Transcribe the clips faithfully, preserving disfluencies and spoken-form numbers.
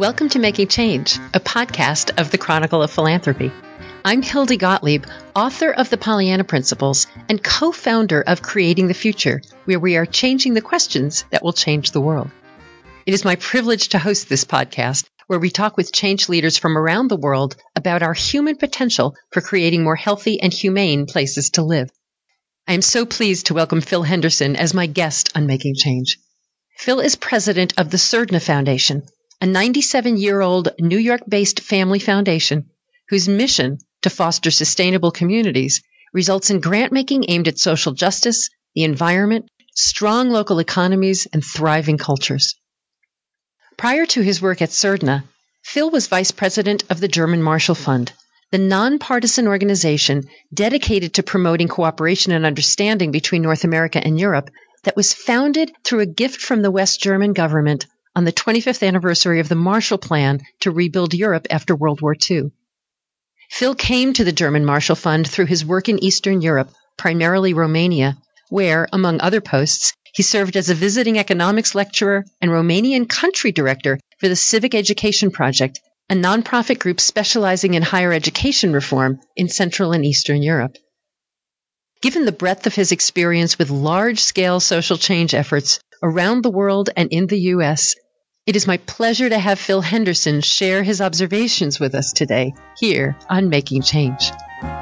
Welcome to Making Change, a podcast of the Chronicle of Philanthropy. I'm Hildy Gottlieb, author of The Pollyanna Principles and co-founder of Creating the Future, where we are changing the questions that will change the world. It is my privilege to host this podcast, where we talk with change leaders from around the world about our human potential for creating more healthy and humane places to live. I am so pleased to welcome Phil Henderson as my guest on Making Change. Phil is president of the Surdna Foundation, a ninety-seven-year-old New York-based family foundation whose mission to foster sustainable communities results in grant-making aimed at social justice, the environment, strong local economies, and thriving cultures. Prior to his work at Surdna, Phil was vice president of the German Marshall Fund, the nonpartisan organization dedicated to promoting cooperation and understanding between North America and Europe that was founded through a gift from the West German government on the twenty-fifth anniversary of the Marshall Plan to rebuild Europe after World War Two. Phil came to the German Marshall Fund through his work in Eastern Europe, primarily Romania, where, among other posts, he served as a visiting economics lecturer and Romanian country director for the Civic Education Project, a nonprofit group specializing in higher education reform in Central and Eastern Europe. Given the breadth of his experience with large-scale social change efforts around the world and in the U S, it is my pleasure to have Phil Henderson share his observations with us today here on Making Change.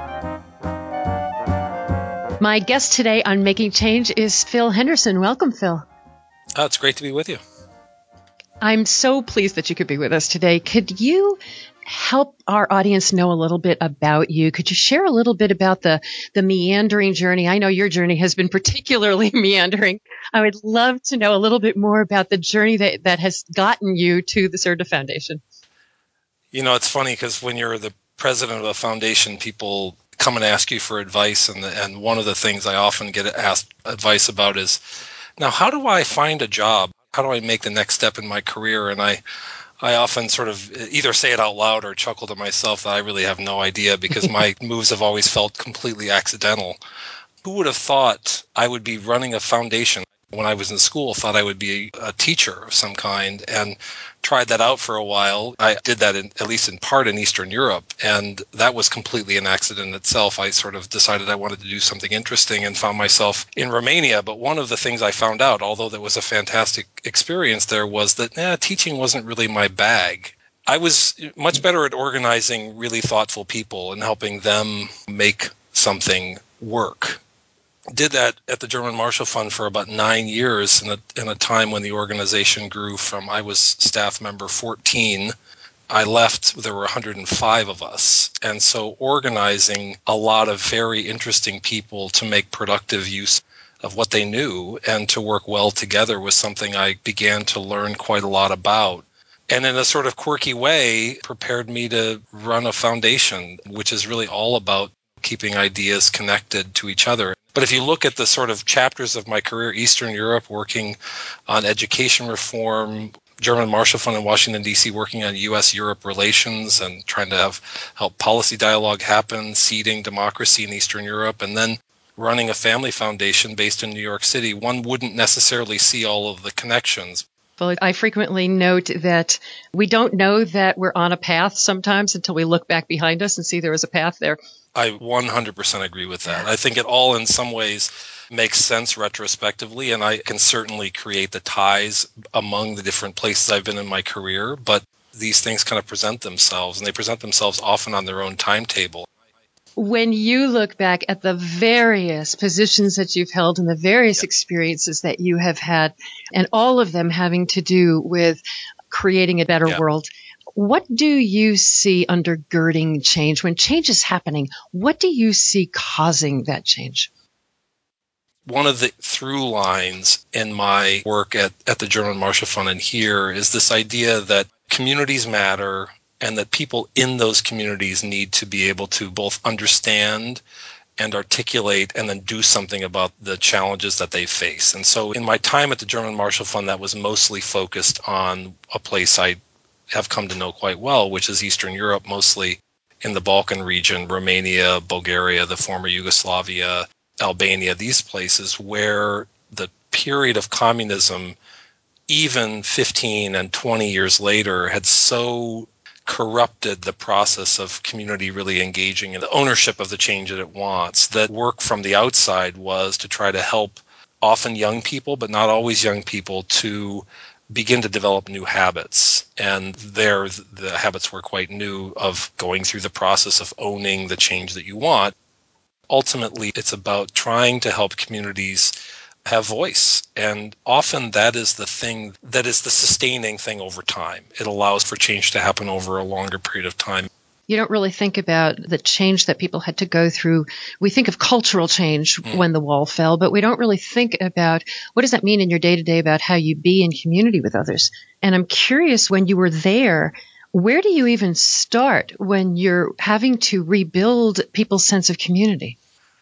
My guest today on Making Change is Phil Henderson. Welcome, Phil. Oh, it's great to be with you. I'm so pleased that you could be with us today. Could you help our audience know a little bit about you? Could you share a little bit about the, the meandering journey? I know your journey has been particularly meandering. I would love to know a little bit more about the journey that, that has gotten you to the Surdna Foundation. You know, it's funny because when you're the president of a foundation, people come and ask you for advice. And, the, and one of the things I often get asked advice about is, now, how do I find a job? How do I make the next step in my career? And I I often sort of either say it out loud or chuckle to myself that I really have no idea because my moves have always felt completely accidental. Who would have thought I would be running a foundation? When I was in school, thought I would be a teacher of some kind and tried that out for a while. I did that in, at least in part in Eastern Europe, and that was completely an accident itself. I sort of decided I wanted to do something interesting and found myself in Romania. But one of the things I found out, although that was a fantastic experience there, was that eh, teaching wasn't really my bag. I was much better at organizing really thoughtful people and helping them make something work. Did that at the German Marshall Fund for about nine years in a, in a time when the organization grew from, I was staff member fourteen. I left, there were one hundred five of us. And so organizing a lot of very interesting people to make productive use of what they knew and to work well together was something I began to learn quite a lot about. And in a sort of quirky way, prepared me to run a foundation, which is really all about keeping ideas connected to each other. But if you look at the sort of chapters of my career, Eastern Europe, working on education reform, German Marshall Fund in Washington, D C, working on U S Europe relations and trying to have help policy dialogue happen, seeding democracy in Eastern Europe, and then running a family foundation based in New York City, one wouldn't necessarily see all of the connections. Well, I frequently note that we don't know that we're on a path sometimes until we look back behind us and see there was a path there. I one hundred percent agree with that. I think it all in some ways makes sense retrospectively, and I can certainly create the ties among the different places I've been in my career, but these things kind of present themselves, and they present themselves often on their own timetable. When you look back at the various positions that you've held and the various experiences that you have had, and all of them having to do with creating a better yeah. world, what do you see undergirding change? When change is happening, what do you see causing that change? One of the through lines in my work at, at the German Marshall Fund and here is this idea that communities matter and that people in those communities need to be able to both understand and articulate and then do something about the challenges that they face. And so in my time at the German Marshall Fund, that was mostly focused on a place I have come to know quite well, which is Eastern Europe, mostly in the Balkan region, Romania, Bulgaria, the former Yugoslavia, Albania, these places where the period of communism even fifteen and twenty years later, had so corrupted the process of community really engaging in the ownership of the change that it wants, that work from the outside was to try to help often young people, but not always young people, to begin to develop new habits. And there, the habits were quite new, of going through the process of owning the change that you want. Ultimately, it's about trying to help communities have voice. And often that is the thing that is the sustaining thing over time. It allows for change to happen over a longer period of time. You don't really think about the change that people had to go through. We think of cultural change mm. when the wall fell, but we don't really think about what does that mean in your day-to-day about how you be in community with others. And I'm curious, when you were there, where do you even start when you're having to rebuild people's sense of community?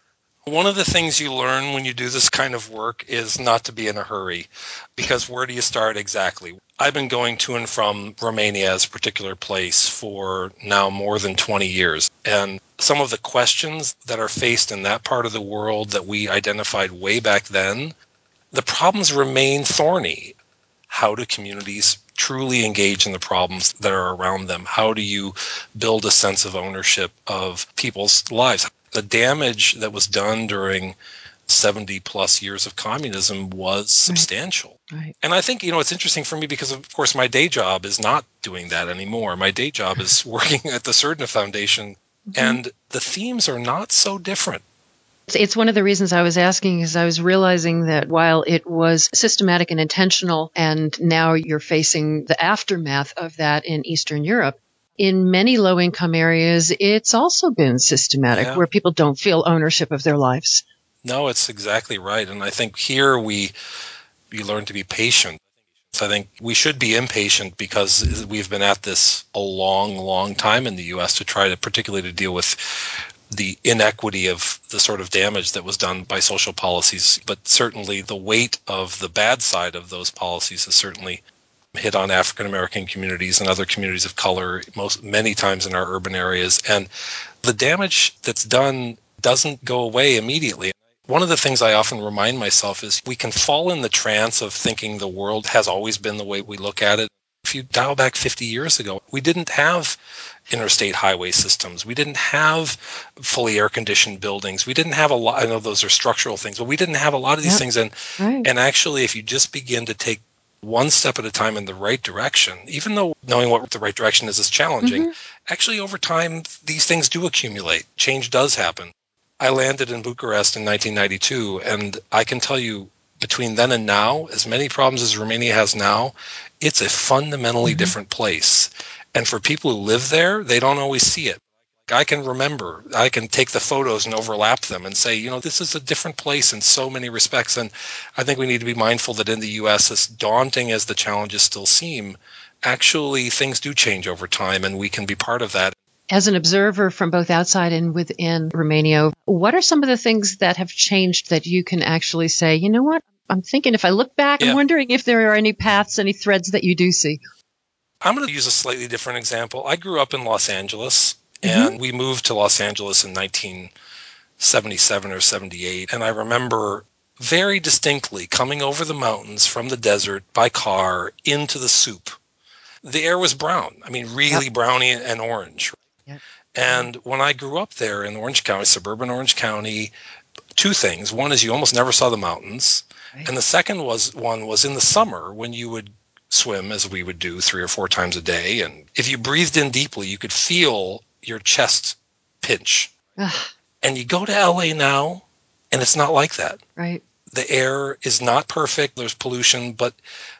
One of the things you learn when you do this kind of work is not to be in a hurry, because where do you start exactly? I've been going to and from Romania as a particular place for now more than twenty years. And some of the questions that are faced in that part of the world that we identified way back then, the problems remain thorny. How do communities truly engage in the problems that are around them? How do you build a sense of ownership of people's lives? The damage that was done during seventy plus years of communism was substantial. Right. Right. And I think, you know, it's interesting for me because, of course, my day job is not doing that anymore. My day job is working at the Surdna Foundation, mm-hmm. and the themes are not so different. It's one of the reasons I was asking, is I was realizing that while it was systematic and intentional, and now you're facing the aftermath of that in Eastern Europe, in many low-income areas, it's also been systematic, yeah. where people don't feel ownership of their lives. No, it's exactly right. And I think here we we learn to be patient. So I think we should be impatient because we've been at this a long, long time in the U S to try to particularly to deal with the inequity of the sort of damage that was done by social policies. But certainly the weight of the bad side of those policies has certainly hit on African American communities and other communities of color most many times in our urban areas. And the damage that's done doesn't go away immediately. One of the things I often remind myself is we can fall in the trance of thinking the world has always been the way we look at it. If you dial back fifty years ago, we didn't have interstate highway systems. We didn't have fully air-conditioned buildings. We didn't have a lot. I know those are structural things, but we didn't have a lot of these yep. things. And right. and actually, if you just begin to take one step at a time in the right direction, even though knowing what the right direction is is challenging, mm-hmm. actually over time, these things do accumulate. Change does happen. I landed in Bucharest in nineteen ninety-two, and I can tell you, between then and now, as many problems as Romania has now, it's a fundamentally mm-hmm. different place. And for people who live there, they don't always see it. I can remember, I can take the photos and overlap them and say, you know, this is a different place in so many respects. And I think we need to be mindful that in the U S, as daunting as the challenges still seem, actually things do change over time, and we can be part of that. As an observer from both outside and within Romania, what are some of the things that have changed that you can actually say, you know what, I'm thinking if I look back, yeah. I'm wondering if there are any paths, any threads that you do see? I'm going to use a slightly different example. I grew up in Los Angeles, and mm-hmm. we moved to Los Angeles in nineteen seventy-seven or seventy-eight. And I remember very distinctly coming over the mountains from the desert by car into the soup. The air was brown. I mean, really yep. browny and orange. Yep. And when I grew up there in Orange County, suburban Orange County, two things. One is you almost never saw the mountains. Right. And the second was one was in the summer when you would swim, as we would do three or four times a day. And if you breathed in deeply, you could feel your chest pinch. Ugh. And you go to L A now, and it's not like that. Right. The air is not perfect. There's pollution, but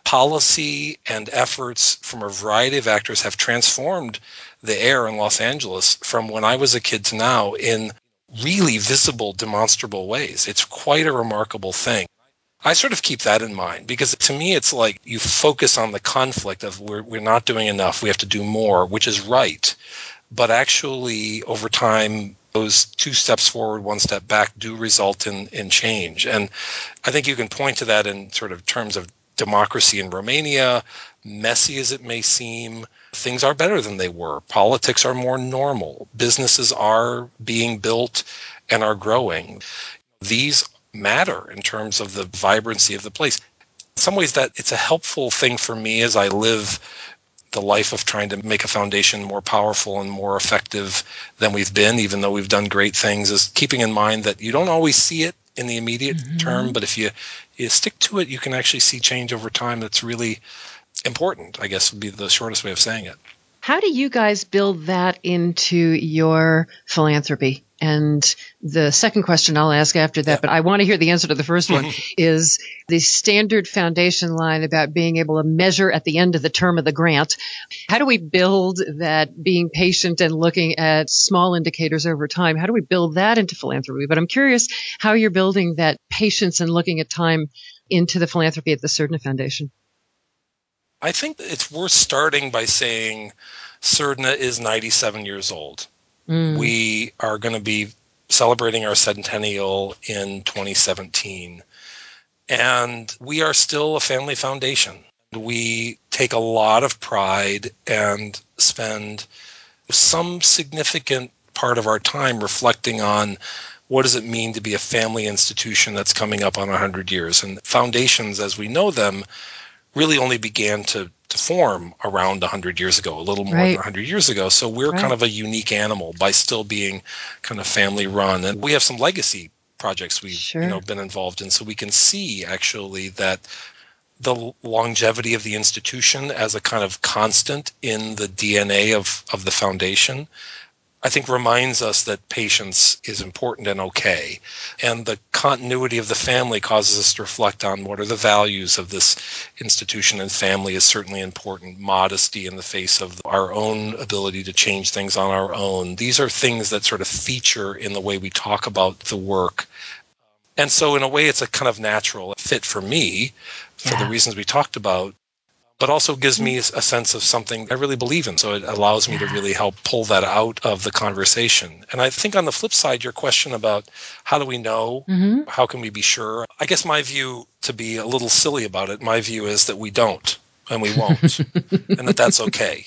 policy and efforts from a variety of actors have transformed the air in Los Angeles from when I was a kid to now in really visible, demonstrable ways. It's quite a remarkable thing. I sort of keep that in mind because to me, it's like you focus on the conflict of we're, we're not doing enough. We have to do more, which is right. But actually, over time, those two steps forward, one step back do result in, in change. And I think you can point to that in sort of terms of democracy in Romania. Messy as it may seem, things are better than they were. Politics are more normal. Businesses are being built and are growing. These matter in terms of the vibrancy of the place. some ways that it's a helpful thing for me as I live the life of trying to make a foundation more powerful and more effective than we've been, even though we've done great things, is keeping in mind that you don't always see it in the immediate mm-hmm. term, but if you, you stick to it, you can actually see change over time that's really important, I guess would be the shortest way of saying it. How do you guys build that into your philanthropy? And the second question I'll ask after that, yeah. but I want to hear the answer to the first one, is the standard foundation line about being able to measure at the end of the term of the grant. How do we build that being patient and looking at small indicators over time? How do we build that into philanthropy? But I'm curious how you're building that patience and looking at time into the philanthropy at the Surdna Foundation. I think it's worth starting by saying Surdna is ninety-seven years old. Mm. We are going to be celebrating our centennial in twenty seventeen. And we are still a family foundation. We take a lot of pride and spend some significant part of our time reflecting on what does it mean to be a family institution that's coming up on one hundred years. And foundations, as we know them, really only began to, to form around one hundred years ago, a little more right. than one hundred years ago. So we're right. kind of a unique animal by still being kind of family run. And we have some legacy projects we've sure. you know been involved in. So we can see actually that the longevity of the institution as a kind of constant in the D N A of, of the foundation, I think reminds us that patience is important and okay. And the continuity of the family causes us to reflect on what are the values of this institution, and family is certainly important. Modesty in the face of our own ability to change things on our own. These are things that sort of feature in the way we talk about the work. And so in a way, it's a kind of natural fit for me for yeah. the reasons we talked about, but also gives me a sense of something I really believe in. So it allows me yeah. to really help pull that out of the conversation. And I think on the flip side, your question about how do we know, mm-hmm. how can we be sure? I guess my view, to be a little silly about it, my view is that we don't and we won't, and that that's okay.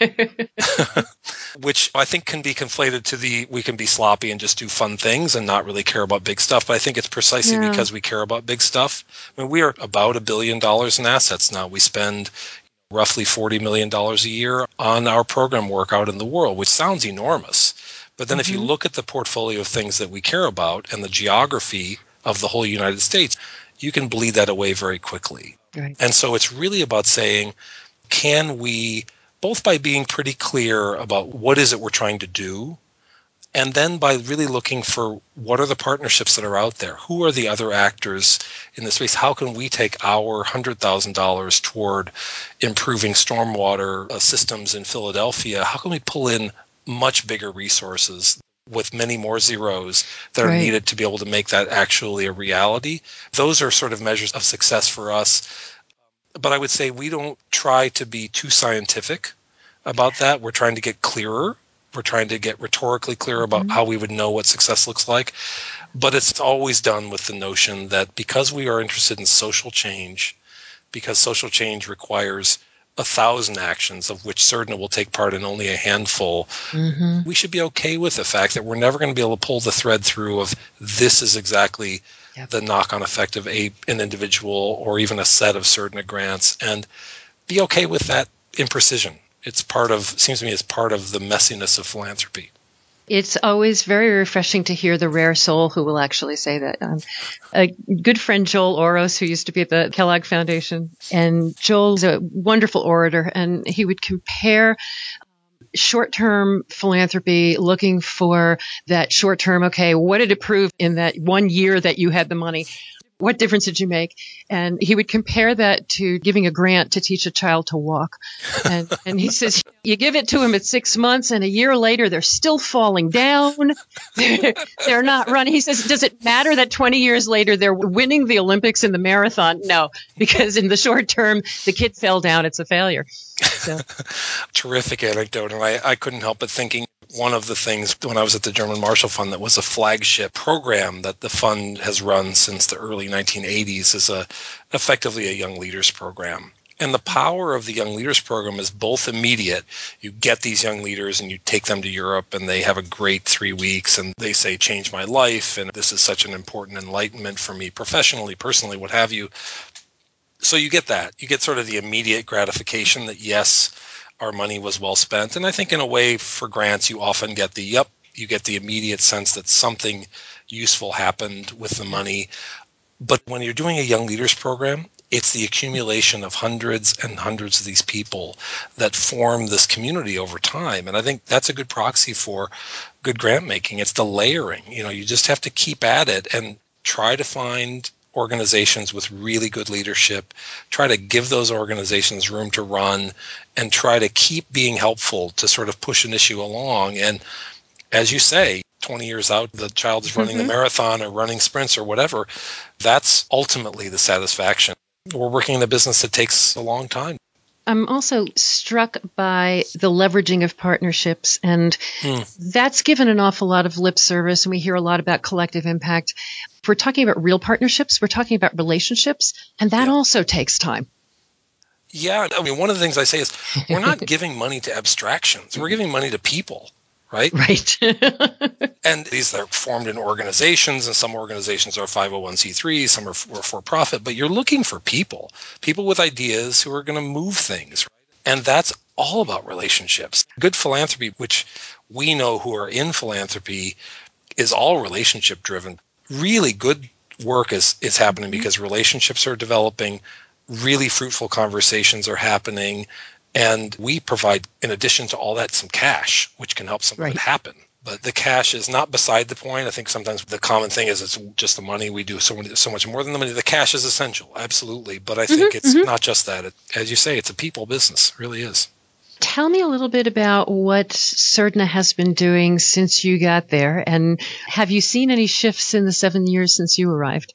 Which I think can be conflated to the, we can be sloppy and just do fun things and not really care about big stuff. But I think it's precisely yeah. because we care about big stuff. I mean, we are about a billion dollars in assets now. We spend roughly forty million dollars a year on our program work out in the world, which sounds enormous. But then mm-hmm. if you look at the portfolio of things that we care about and the geography of the whole United States, you can bleed that away very quickly. Right. And so it's really about saying, can we, both by being pretty clear about what is it we're trying to do, and then by really looking for what are the partnerships that are out there? Who are the other actors in this space? How can we take our one hundred thousand dollars toward improving stormwater systems in Philadelphia? How can we pull in much bigger resources with many more zeros that right. are needed to be able to make that actually a reality? Those are sort of measures of success for us. But I would say we don't try to be too scientific about that. We're trying to get clearer. We're trying to get rhetorically clear about mm-hmm. how we would know what success looks like. But it's always done with the notion that because we are interested in social change, because social change requires a thousand actions, of which Surdna will take part in only a handful, mm-hmm. we should be okay with the fact that we're never going to be able to pull the thread through of this is exactly yep. the knock-on effect of a, an individual or even a set of Surdna grants, and be okay with that imprecision. It's part of, seems to me, it's part of the messiness of philanthropy. It's always very refreshing to hear the rare soul who will actually say that. Um, a good friend, Joel Oros, who used to be at the Kellogg Foundation, and Joel's a wonderful orator, and he would compare short-term philanthropy, looking for that short-term, okay, what did it prove in that one year that you had the money? What difference did you make? And he would compare that to giving a grant to teach a child to walk. And, and he says, you give it to them at six months and a year later, they're still falling down. They're, they're not running. He says, does it matter that twenty years later they're winning the Olympics in the marathon? No, because in the short term, the kid fell down. It's a failure. So. Terrific anecdote. And I, I couldn't help but thinking, one of the things when I was at the German Marshall Fund that was a flagship program that the fund has run since the early nineteen eighties is a effectively a young leaders program. And the power of the Young Leaders Program is both immediate. You get these young leaders and you take them to Europe and they have a great three weeks and they say, change my life. And this is such an important enlightenment for me professionally, personally, what have you. So you get that. You get sort of the immediate gratification that, yes, our money was well spent. And I think in a way for grants, you often get the, yep, you get the immediate sense that something useful happened with the money. But when you're doing a Young Leaders Program, it's the accumulation of hundreds and hundreds of these people that form this community over time. And I think that's a good proxy for good grant making. It's the layering. You know, you just have to keep at it and try to find organizations with really good leadership, try to give those organizations room to run, and try to keep being helpful to sort of push an issue along. And as you say, twenty years out, the child is running mm-hmm. the marathon or running sprints or whatever. That's ultimately the satisfaction. We're working in a business that takes a long time. I'm also struck by the leveraging of partnerships, and hmm. that's given an awful lot of lip service, and we hear a lot about collective impact. If we're talking about real partnerships, we're talking about relationships, and that yeah. also takes time. Yeah, I mean, one of the things I say is we're not giving money to abstractions. We're giving money to people, right? Right. And these are formed in organizations, and some organizations are five oh one c three, some are for-profit, but you're looking for people, people with ideas who are going to move things. And that's all about relationships. Good philanthropy, which we know who are in philanthropy, is all relationship driven. Really good work is, is happening mm-hmm. because relationships are developing, really fruitful conversations are happening, and we provide, in addition to all that, some cash, which can help some of right. it happen. But the cash is not beside the point. I think sometimes the common thing is it's just the money. We do so, many, so much more than the money. The cash is essential, absolutely. But I think mm-hmm, it's mm-hmm. not just that. It, as you say, it's a people business. It really is. Tell me a little bit about what Srdna has been doing since you got there. And have you seen any shifts in the seven years since you arrived?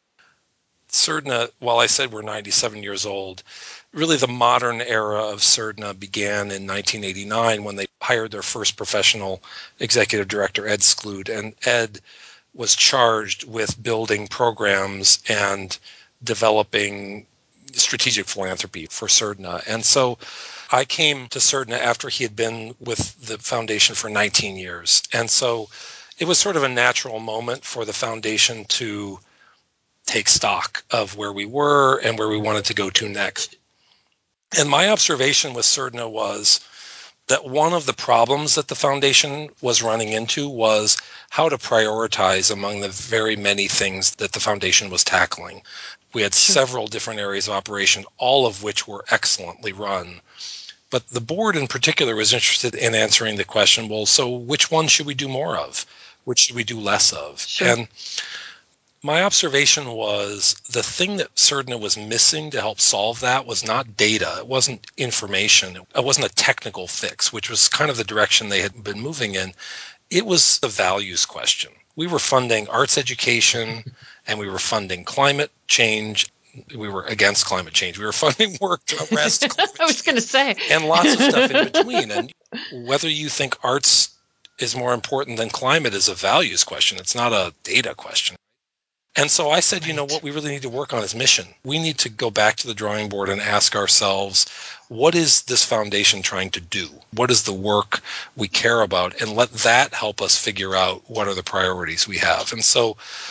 Srdna, while I said we're ninety-seven years old, really the modern era of Srdna began in nineteen eighty-nine when they hired their first professional executive director, Ed Skloot. And Ed was charged with building programs and developing strategic philanthropy for Srdna. And so I came to Srdna after he had been with the foundation for nineteen years. And so it was sort of a natural moment for the foundation to take stock of where we were and where we wanted to go to next. And my observation with Srdna was that one of the problems that the foundation was running into was how to prioritize among the very many things that the foundation was tackling. We had sure. several different areas of operation, all of which were excellently run. But the board in particular was interested in answering the question, well, so which one should we do more of? Which should we do less of? Sure. And my observation was the thing that Srdna was missing to help solve that was not data. It wasn't information. It wasn't a technical fix, which was kind of the direction they had been moving in. It was the values question. We were funding arts education, and we were funding climate change. We were against climate change. We were funding work to arrest climate change. I was going to say. And lots of stuff in between. And whether you think arts is more important than climate is a values question. It's not a data question. And so I said, right. you know, what we really need to work on is mission. We need to go back to the drawing board and ask ourselves, what is this foundation trying to do? What is the work we care about? And let that help us figure out what are the priorities we have. And so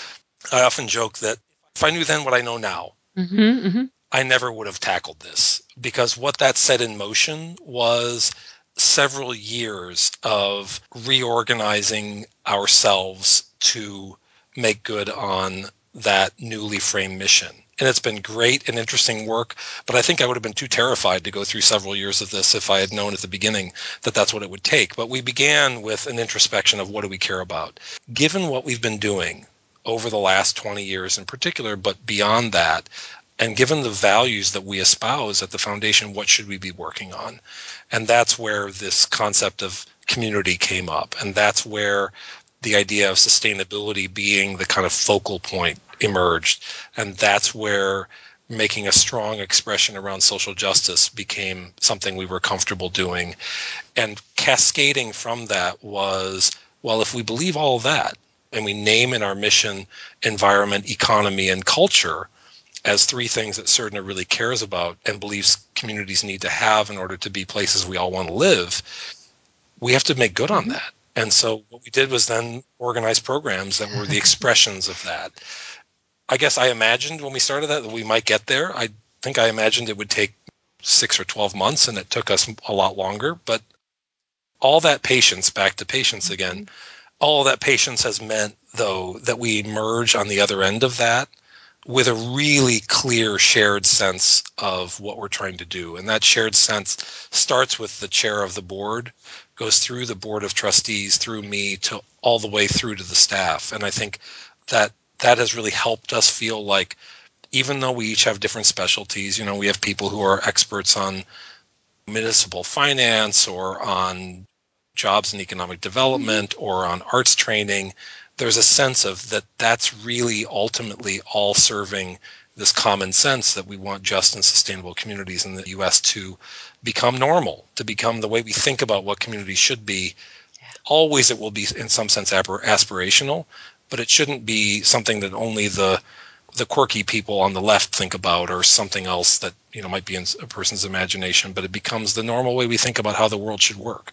I often joke that if I knew then what I know now, mm-hmm, mm-hmm. I never would have tackled this, because what that set in motion was several years of reorganizing ourselves to make good on that newly framed mission. And it's been great and interesting work, but I think I would have been too terrified to go through several years of this if I had known at the beginning that that's what it would take. But we began with an introspection of what do we care about. Given what we've been doing over the last twenty years in particular, but beyond that, and given the values that we espouse at the foundation, what should we be working on? And that's where this concept of community came up. And that's where the idea of sustainability being the kind of focal point emerged. And that's where making a strong expression around social justice became something we were comfortable doing. And cascading from that was, well, if we believe all of that, and we name in our mission environment, economy, and culture as three things that Srdna really cares about and believes communities need to have in order to be places we all want to live, we have to make good on that. And so what we did was then organize programs that were the expressions of that. I guess I imagined when we started that that we might get there. I think I imagined it would take six or twelve months, and it took us a lot longer. But all that patience, back to patience again, all that patience has meant, though, that we emerge on the other end of that with a really clear shared sense of what we're trying to do. And that shared sense starts with the chair of the board, goes through the board of trustees, through me, to all the way through to the staff. And I think that that has really helped us feel like, even though we each have different specialties, you know, we have people who are experts on municipal finance or on jobs and economic development mm-hmm. or on arts training, there's a sense of that that's really ultimately all serving this common sense that we want just and sustainable communities in the U S to become normal, to become the way we think about what communities should be. Yeah. Always it will be in some sense aspirational, but it shouldn't be something that only the the quirky people on the left think about, or something else that, you know, might be in a person's imagination, but it becomes the normal way we think about how the world should work.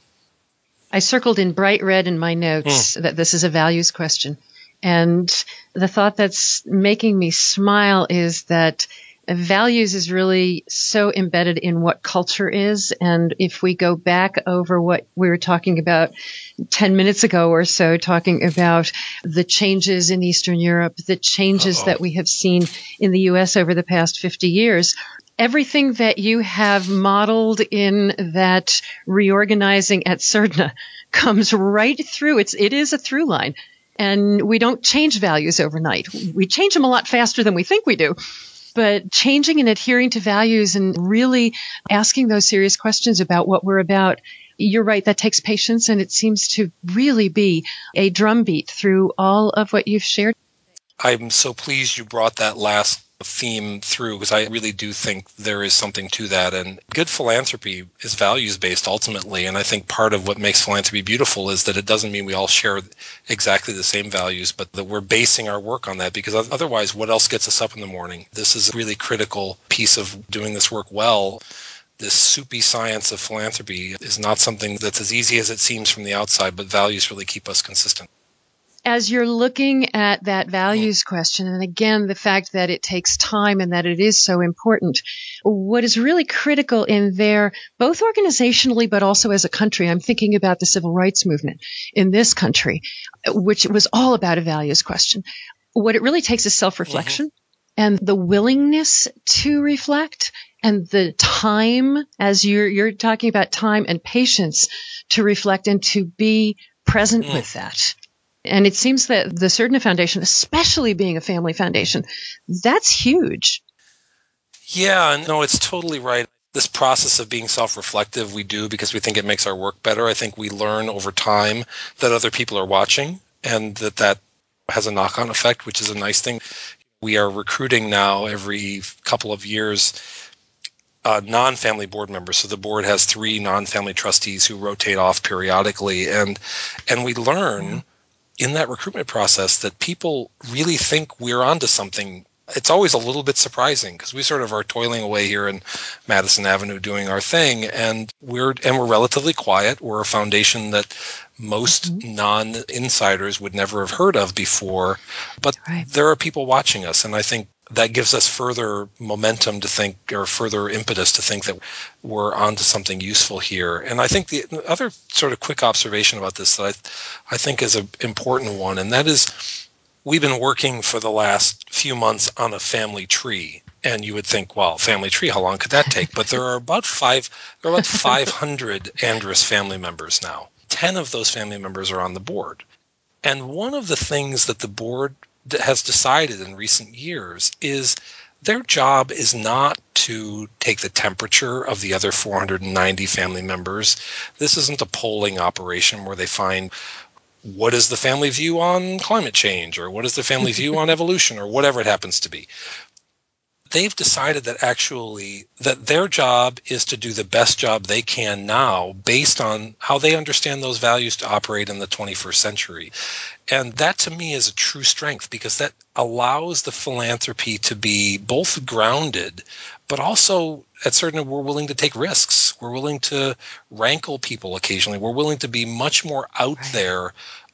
I circled in bright red in my notes mm. that this is a values question. And the thought that's making me smile is that values is really so embedded in what culture is. And if we go back over what we were talking about ten minutes ago or so, talking about the changes in Eastern Europe, the changes Uh-oh. that we have seen in the U S over the past fifty years, everything that you have modeled in that reorganizing at Cerdna comes right through. It's, it is a through line. And we don't change values overnight. We change them a lot faster than we think we do. But changing and adhering to values and really asking those serious questions about what we're about, you're right, that takes patience, and it seems to really be a drumbeat through all of what you've shared. I'm so pleased you brought that last theme through, because I really do think there is something to that. And good philanthropy is values-based ultimately. And I think part of what makes philanthropy beautiful is that it doesn't mean we all share exactly the same values, but that we're basing our work on that, because otherwise, what else gets us up in the morning? This is a really critical piece of doing this work well. This soupy science of philanthropy is not something that's as easy as it seems from the outside, but values really keep us consistent. As you're looking at that values question, and again, the fact that it takes time and that it is so important, what is really critical in there, both organizationally but also as a country, I'm thinking about the civil rights movement in this country, which was all about a values question. What it really takes is self-reflection mm-hmm. and the willingness to reflect, and the time, as you're, you're talking about time and patience to reflect and to be present mm. with that. And it seems that the Cerdna Foundation, especially being a family foundation, that's huge. Yeah, no, it's totally right. This process of being self-reflective we do because we think it makes our work better. I think we learn over time that other people are watching, and that that has a knock-on effect, which is a nice thing. We are recruiting now every couple of years uh, non-family board members. So the board has three non-family trustees who rotate off periodically, and and we learn yeah. in that recruitment process that people really think we're onto something. It's always a little bit surprising because we sort of are toiling away here in Madison Avenue doing our thing, and we're and we're relatively quiet. We're a foundation that most mm-hmm. non-insiders would never have heard of before, but right. there are people watching us, and I think that gives us further momentum to think, or further impetus to think that we're onto something useful here. And I think the other sort of quick observation about this that I, I think is an important one, and that is we've been working for the last few months on a family tree. And you would think, well, family tree, how long could that take? But there are about five, there are about five hundred Andrus family members now. Ten of those family members are on the board. And one of the things that the board has decided in recent years is their job is not to take the temperature of the other four hundred ninety family members. This isn't a polling operation where they find what is the family view on climate change, or what is the family view on evolution, or whatever it happens to be. They've decided that actually that their job is to do the best job they can now based on how they understand those values to operate in the twenty-first century. And that to me is a true strength, because that allows the philanthropy to be both grounded, but also at certain we're willing to take risks. We're willing to rankle people occasionally. We're willing to be much more out right. there,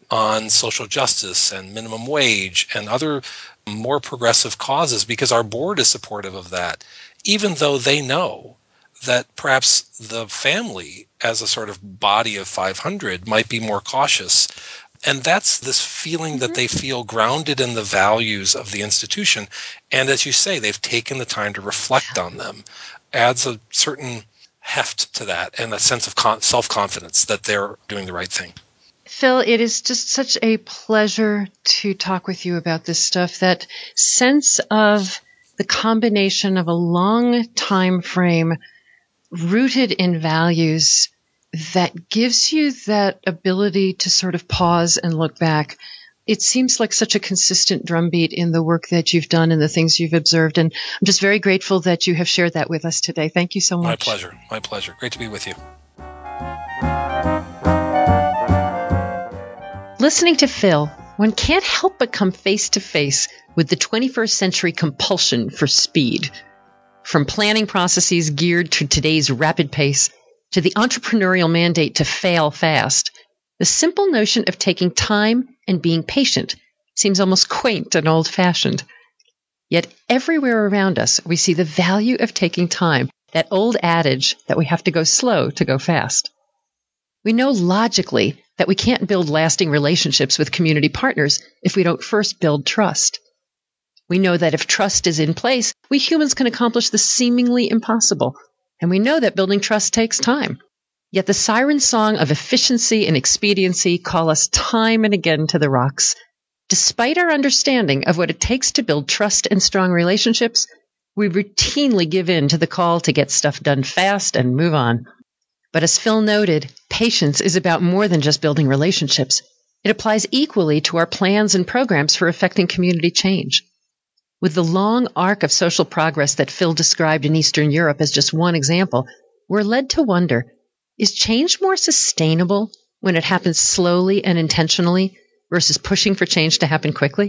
on social justice and minimum wage and other more progressive causes because our board is supportive of that, even though they know that perhaps the family as a sort of body of five hundred might be more cautious. And that's this feeling mm-hmm. that they feel grounded in the values of the institution. And as you say, they've taken the time to reflect on them. Adds a certain heft to that and a sense of con- self-confidence that they're doing the right thing. Phil, it is just such a pleasure to talk with you about this stuff. That sense of the combination of a long time frame rooted in values that gives you that ability to sort of pause and look back. It seems like such a consistent drumbeat in the work that you've done and the things you've observed. And I'm just very grateful that you have shared that with us today. Thank you so much. My pleasure. My pleasure. Great to be with you. Listening to Phil, one can't help but come face to face with the twenty-first century compulsion for speed. From planning processes geared to today's rapid pace to the entrepreneurial mandate to fail fast, the simple notion of taking time and being patient seems almost quaint and old-fashioned. Yet everywhere around us, we see the value of taking time, that old adage that we have to go slow to go fast. We know logically that we can't build lasting relationships with community partners if we don't first build trust. We know that if trust is in place, we humans can accomplish the seemingly impossible. And we know that building trust takes time. Yet the siren song of efficiency and expediency call us time and again to the rocks. Despite our understanding of what it takes to build trust and strong relationships, we routinely give in to the call to get stuff done fast and move on. But as Phil noted, patience is about more than just building relationships. It applies equally to our plans and programs for effecting community change. With the long arc of social progress that Phil described in Eastern Europe as just one example, we're led to wonder, is change more sustainable when it happens slowly and intentionally versus pushing for change to happen quickly?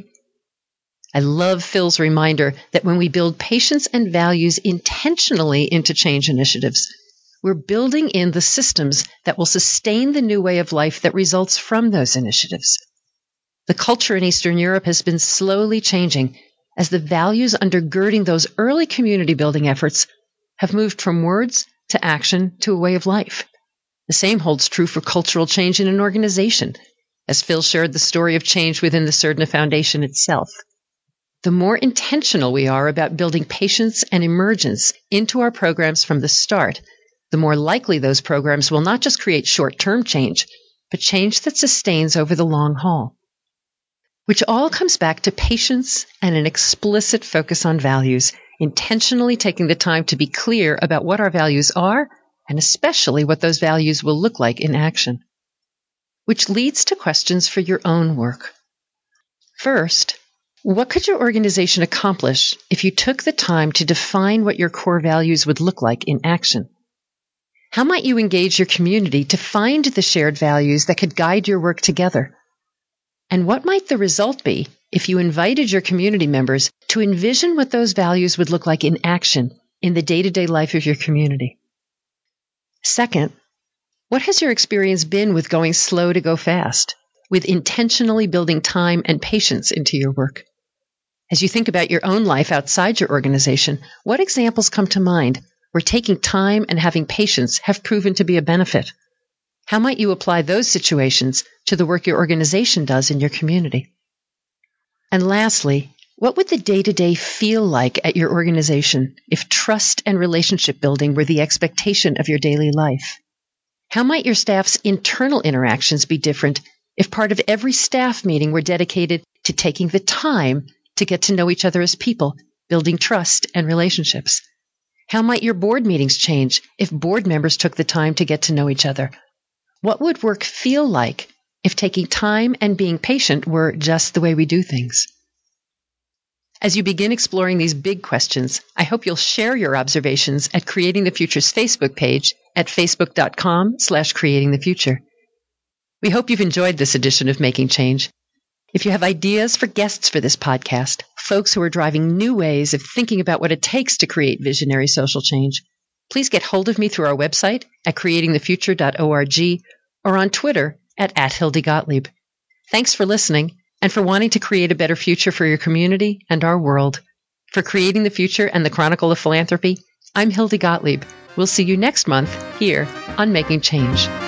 I love Phil's reminder that when we build patience and values intentionally into change initiatives, we're building in the systems that will sustain the new way of life that results from those initiatives. The culture in Eastern Europe has been slowly changing as the values undergirding those early community building efforts have moved from words to action to a way of life. The same holds true for cultural change in an organization, as Phil shared the story of change within the Serdna Foundation itself. The more intentional we are about building patience and emergence into our programs from the start, the more likely those programs will not just create short-term change, but change that sustains over the long haul. Which all comes back to patience and an explicit focus on values, intentionally taking the time to be clear about what our values are, and especially what those values will look like in action. Which leads to questions for your own work. First, what could your organization accomplish if you took the time to define what your core values would look like in action? How might you engage your community to find the shared values that could guide your work together? And what might the result be if you invited your community members to envision what those values would look like in action in the day-to-day life of your community? Second, what has your experience been with going slow to go fast, with intentionally building time and patience into your work? As you think about your own life outside your organization, what examples come to mind where taking time and having patience have proven to be a benefit? How might you apply those situations to the work your organization does in your community? And lastly, what would the day-to-day feel like at your organization if trust and relationship building were the expectation of your daily life? How might your staff's internal interactions be different if part of every staff meeting were dedicated to taking the time to get to know each other as people, building trust and relationships? How might your board meetings change if board members took the time to get to know each other? What would work feel like if taking time and being patient were just the way we do things? As you begin exploring these big questions, I hope you'll share your observations at Creating the Future's Facebook page at facebook.com slash creating the future. We hope you've enjoyed this edition of Making Change. If you have ideas for guests for this podcast, folks who are driving new ways of thinking about what it takes to create visionary social change, please get hold of me through our website at creating the future dot org or on Twitter at, at Hildy Gottlieb. Thanks for listening and for wanting to create a better future for your community and our world. For Creating the Future and the Chronicle of Philanthropy, I'm Hildy Gottlieb. We'll see you next month here on Making Change.